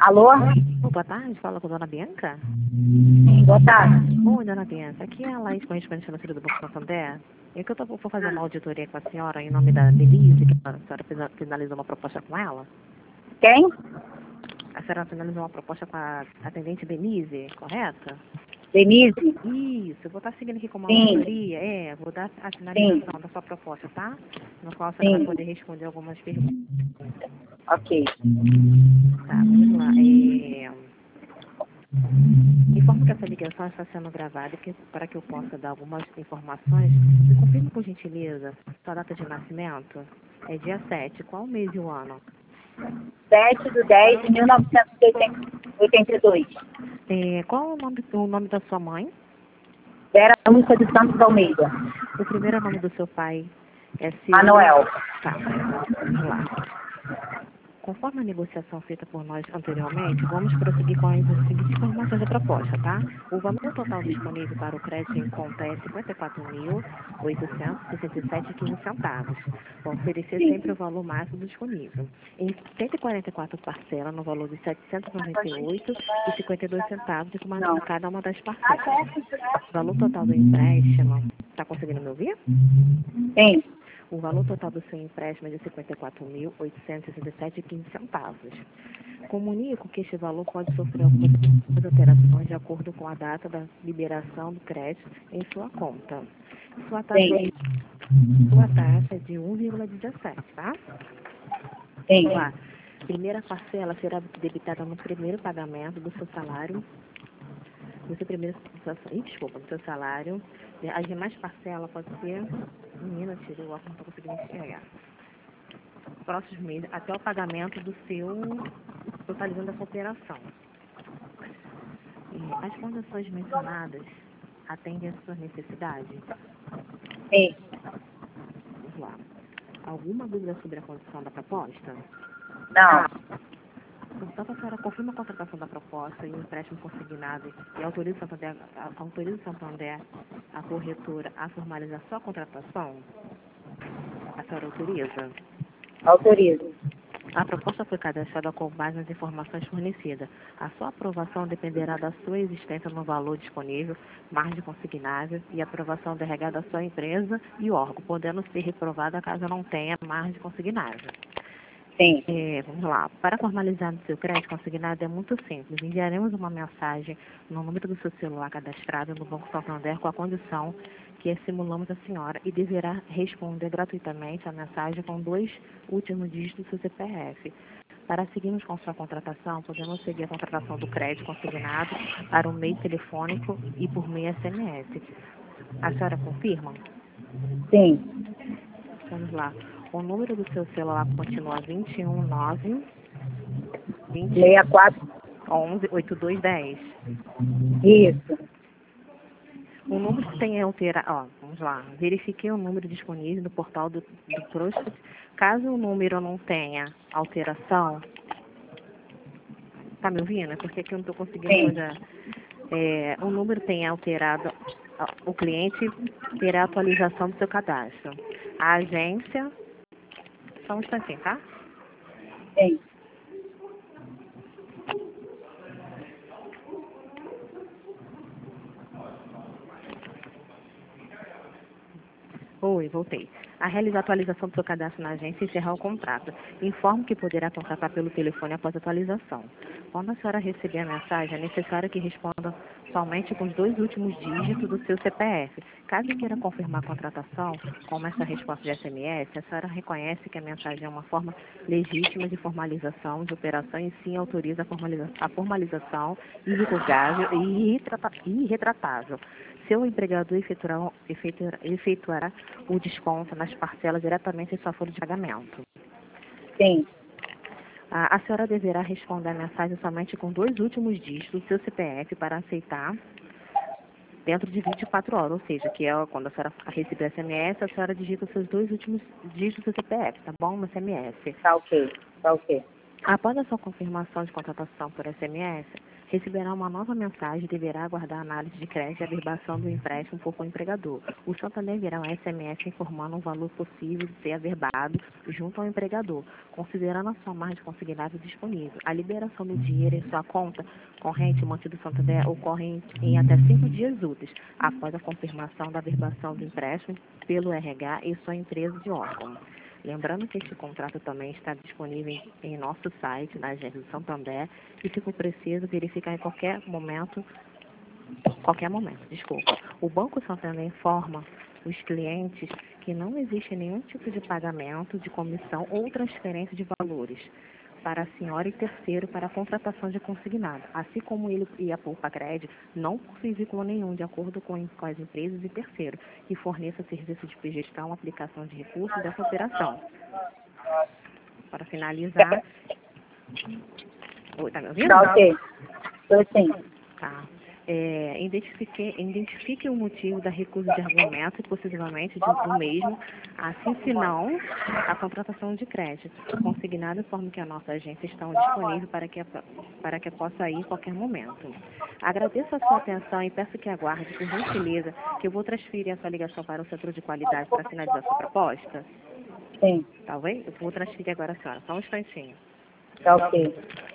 Alô? Boa tarde, fala com a dona Bianca. Sim, boa tarde. Oi, dona Bianca, aqui é a Laís, correspondente financeira do Banco Santander. É que eu vou fazer uma auditoria com a senhora em nome da Denise, que a senhora finalizou uma proposta com ela. Quem? A senhora finalizou uma proposta com a atendente Denise, correto? Denise? Isso, eu vou estar seguindo aqui com uma Sim. auditoria, vou dar a finalização da sua proposta, tá? No qual a senhora vai poder responder algumas perguntas. Ok. Tá, vamos lá. Informo que essa ligação está sendo gravada para que eu possa dar algumas informações. Me confirme, por gentileza, sua data de nascimento. É dia 7. Qual o mês e o ano? 7/10/1982. Qual o nome da sua mãe? Vera Lúcia de Santos Almeida. O primeiro nome do seu pai é seu... Manuel. Tá, vamos lá. Conforme a negociação feita por nós anteriormente, vamos prosseguir com as seguintes informações da proposta, tá? O valor total disponível para o crédito em conta é R$ 54.867,15. Vão oferecer sempre o valor máximo disponível. Em 144 parcelas, no valor de R$ 798,52, em cada uma das parcelas. O valor total do empréstimo... Está conseguindo me ouvir? Sim. O valor total do seu empréstimo é de R$ 54.867,15. Comunico que este valor pode sofrer algumas alterações de acordo com a data da liberação do crédito em sua conta. Sua taxa é de 1,17, tá? Sim. Vamos lá. Primeira parcela será debitada no primeiro pagamento do seu salário. Do seu salário. As demais parcelas podem ser... Menina, tirei o óculos, não estou conseguindo enxergar. Próximos meses, até o pagamento do seu... totalizando essa operação. As condições mencionadas atendem às suas necessidades? Sim. Vamos lá. Alguma dúvida sobre a condição da proposta? Não. Portanto, a senhora confirma a contratação da proposta e o empréstimo consignado e autoriza o Santander, a corretora, a formalizar sua contratação? A senhora autoriza? Autorizo. A proposta foi cadastrada com base nas informações fornecidas. A sua aprovação dependerá da sua existência no valor disponível, margem consignável e aprovação do RH da sua empresa e órgão, podendo ser reprovada caso não tenha margem consignável. Sim. Vamos lá. Para formalizar o seu crédito consignado é muito simples. Enviaremos uma mensagem no número do seu celular cadastrado no Banco Santander com a condição que simulamos a senhora e deverá responder gratuitamente a mensagem com 2 últimos dígitos do seu CPF. Para seguirmos com sua contratação, podemos seguir a contratação do crédito consignado para o meio telefônico e por meio SMS. A senhora confirma? Sim. Vamos lá. O número do seu celular continua 219 64. 11 8210. Isso. O número que tem alterado, vamos lá. Verifiquei o número disponível no portal do Prospect. Caso o número não tenha alteração, tá me ouvindo? É porque aqui eu não estou conseguindo fazer. O número tem alterado, o cliente terá atualização do seu cadastro. A agência, só um instantinho, tá? Sim. Oi, voltei. A realizar a atualização do seu cadastro na agência e encerrar o contrato. Informo que poderá contratar pelo telefone após a atualização. Quando a senhora receber a mensagem, é necessário que responda somente com os 2 últimos dígitos do seu CPF. Caso queira confirmar a contratação, como essa resposta de SMS, a senhora reconhece que a mensagem é uma forma legítima de formalização de operação e sim autoriza a formalização irrevogável e irretratável. Seu empregador efetuará o desconto nas parcelas diretamente em sua folha de pagamento. Sim. A senhora deverá responder a mensagem somente com 2 últimos dígitos do seu CPF para aceitar dentro de 24 horas, ou seja, que é quando a senhora receber SMS, a senhora digita os seus 2 últimos dígitos do CPF, tá bom? No SMS. Tá ok. Tá ok. Após a sua confirmação de contratação por SMS, Receberá uma nova mensagem e deverá aguardar a análise de crédito e averbação do empréstimo por o empregador. O Santander enviará um SMS informando o valor possível de ser averbado junto ao empregador, considerando a sua margem consignável disponível. A liberação do dinheiro em sua conta corrente mantida do Santander ocorre em até 5 dias úteis, após a confirmação da averbação do empréstimo pelo RH e sua empresa de órgão. Lembrando que este contrato também está disponível em nosso site, na agência do Santander, e se for preciso, verificar em qualquer momento, desculpa. O Banco Santander informa os clientes que não existe nenhum tipo de pagamento de comissão ou transferência de valores para a senhora e terceiro para a contratação de consignado, assim como ele e a Poupa Crédito não possui vínculo nenhum de acordo com as empresas e terceiro que forneça serviço de gestão, aplicação de recursos dessa operação. Para finalizar... Oi, tá me ouvindo? Tá ok. Tô sim. Tá. Identifique o motivo da recusa de argumento e possivelmente do mesmo, assim se não, a contratação de crédito. Consignado informe que a nossa agência está disponível para que possa ir em qualquer momento. Agradeço a sua atenção e peço que aguarde, por gentileza, que eu vou transferir a sua ligação para o setor de qualidade para finalizar a sua proposta. Sim. Tá bem? Eu vou transferir agora a senhora, só um instantinho. Tá ok.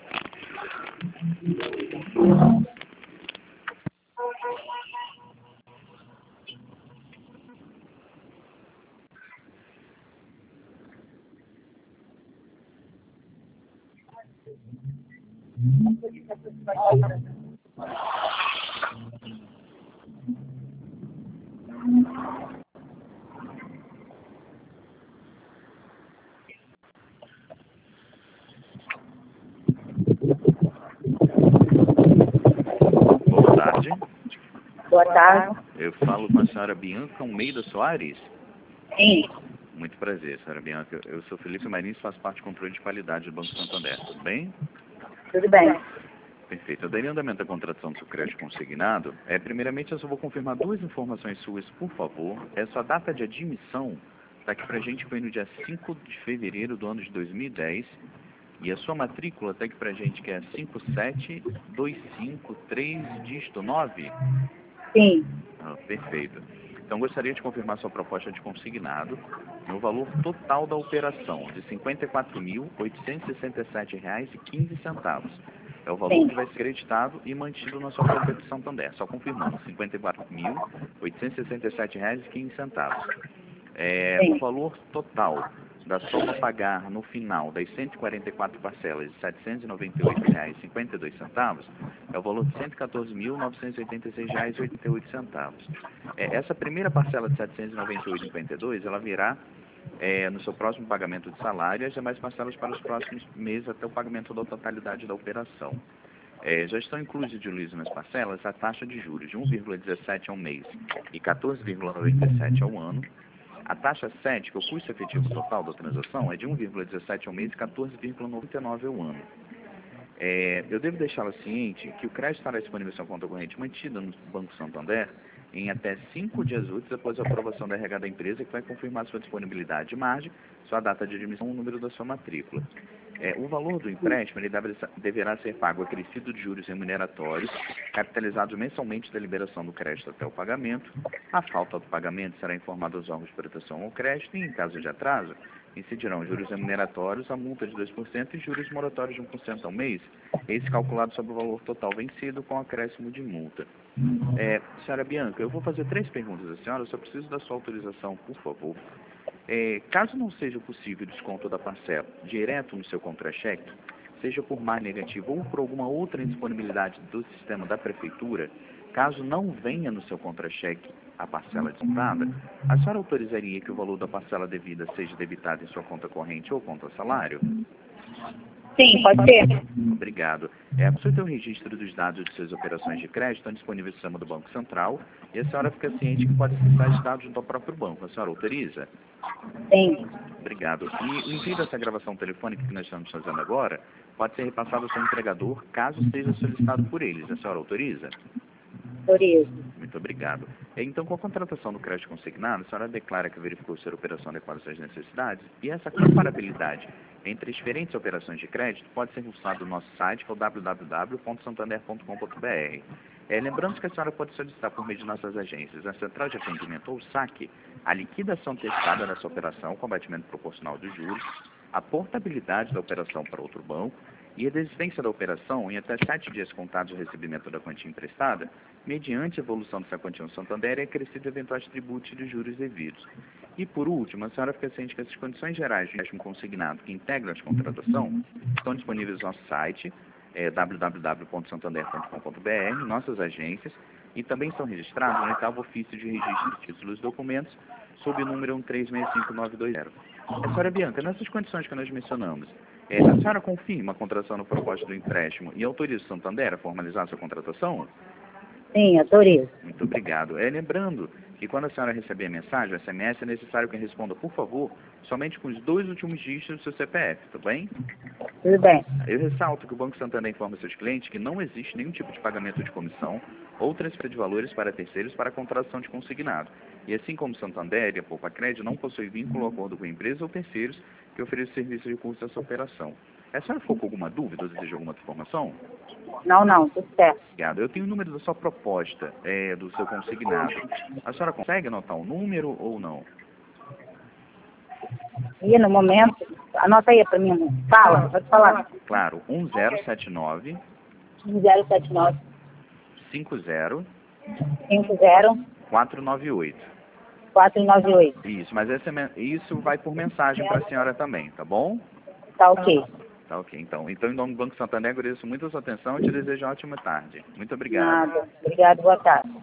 Boa tarde. Boa tarde. Eu falo com a senhora Bianca Almeida Soares. Sim. Muito prazer, senhora Bianca. Eu sou Felipe Marins, faço parte do controle de qualidade do Banco Santander. Tudo bem? Tudo bem. Perfeito. Eu daria andamento à contratação do seu crédito consignado. Primeiramente, eu só vou confirmar duas informações suas, por favor. Sua data de admissão está aqui pra gente, foi no dia 5 de fevereiro do ano de 2010. E a sua matrícula está aqui pra gente, que é 57253 dígito 9. Sim. Perfeito. Então, gostaria de confirmar sua proposta de consignado no valor total da operação de R$ 54.867,15. É o valor Sim. que vai ser creditado e mantido na sua conta de Santander. Só confirmando, R$ 54.867,15. O valor total da soma a pagar no final das 144 parcelas de R$ 798,52 é o valor de R$ 114.986,88. Essa primeira parcela de R$ 798,52, ela virá no seu próximo pagamento de salário e as demais parcelas para os próximos meses até o pagamento da totalidade da operação. Já estão inclusos de liso nas parcelas a taxa de juros de 1,17 ao mês e 14,97 ao ano. A taxa 7, que é o custo efetivo total da transação, é de 1,17 ao mês e 14,99 ao ano. Eu devo deixá-la ciente que o crédito estará disponível em sua conta corrente mantida no Banco Santander em até 5 dias úteis após a aprovação da RH da empresa, que vai confirmar sua disponibilidade de margem, sua data de admissão e o número da sua matrícula. O valor do empréstimo ele deverá ser pago acrescido de juros remuneratórios, capitalizados mensalmente da liberação do crédito até o pagamento. A falta do pagamento será informada aos órgãos de proteção ao crédito e, em caso de atraso, incidirão juros remuneratórios, a multa de 2% e juros moratórios de 1% ao mês, esse calculado sobre o valor total vencido com acréscimo de multa. Senhora Bianca, eu vou fazer 3 perguntas à senhora, eu só preciso da sua autorização, por favor. Caso não seja possível o desconto da parcela direto no seu contra-cheque, seja por mar negativo ou por alguma outra indisponibilidade do sistema da prefeitura, caso não venha no seu contra-cheque a parcela descontada, a senhora autorizaria que o valor da parcela devida seja debitado em sua conta corrente ou conta salário? Sim, pode ser. Obrigado. A pessoa tem o registro dos dados de suas operações de crédito, estão disponíveis no sistema do Banco Central, e a senhora fica ciente que pode acessar esses dados junto ao próprio banco. A senhora autoriza? Sim. Obrigado. E o envio dessa gravação telefônica que nós estamos fazendo agora pode ser repassado ao seu empregador, caso seja solicitado por eles. A senhora autoriza? Autorizo. Muito Muito obrigado. Então, com a contratação do crédito consignado, a senhora declara que verificou ser a operação adequada às suas necessidades e essa comparabilidade entre as diferentes operações de crédito pode ser consultada no nosso site, que é o www.santander.com.br. Lembrando que a senhora pode solicitar por meio de nossas agências a central de atendimento ou saque, a liquidação antecipada dessa operação com abatimento proporcional dos juros, a portabilidade da operação para outro banco e a desistência da operação em até 7 dias contados do recebimento da quantia emprestada, mediante a evolução dessa quantia no Santander e acrescido eventuais tributos de juros devidos. E, por último, a senhora fica ciente que essas condições gerais de empréstimo consignado que integram a contratação estão disponíveis no nosso site, www.santander.com.br, nossas agências, e também estão registrados no 8º ofício de registro de títulos e documentos, sob o número 1365920. Senhora Bianca, nessas condições que nós mencionamos, a senhora confirma a contratação no propósito do empréstimo e autoriza o Santander a formalizar sua contratação? Sim, autorizo. Muito obrigado. Lembrando que quando a senhora receber a mensagem, o SMS, é necessário que responda, por favor, somente com os 2 últimos dígitos do seu CPF, tudo bem? Tudo bem. Eu ressalto que o Banco Santander informa seus clientes que não existe nenhum tipo de pagamento de comissão ou transferência de valores para terceiros para a contratação de consignado. E assim como o Santander e a Poupa Crédito não possui vínculo ou acordo com empresas ou terceiros que ofereçam serviços de curso dessa operação. A senhora ficou com alguma dúvida ou deseja alguma outra informação? Não, tudo certo. Obrigado. Eu tenho o número da sua proposta, do seu consignado. A senhora consegue anotar o número ou não? E no momento, anota aí para mim. Fala, pode falar. Claro, 1079 1079 50 50 498. 498. Isso, mas isso vai por mensagem para a senhora também, tá bom? Tá ok. Tá ok. Então, em nome do Banco Santander, agradeço muito a sua atenção e te desejo uma ótima tarde. Muito obrigado. Nada. Obrigado, boa tarde.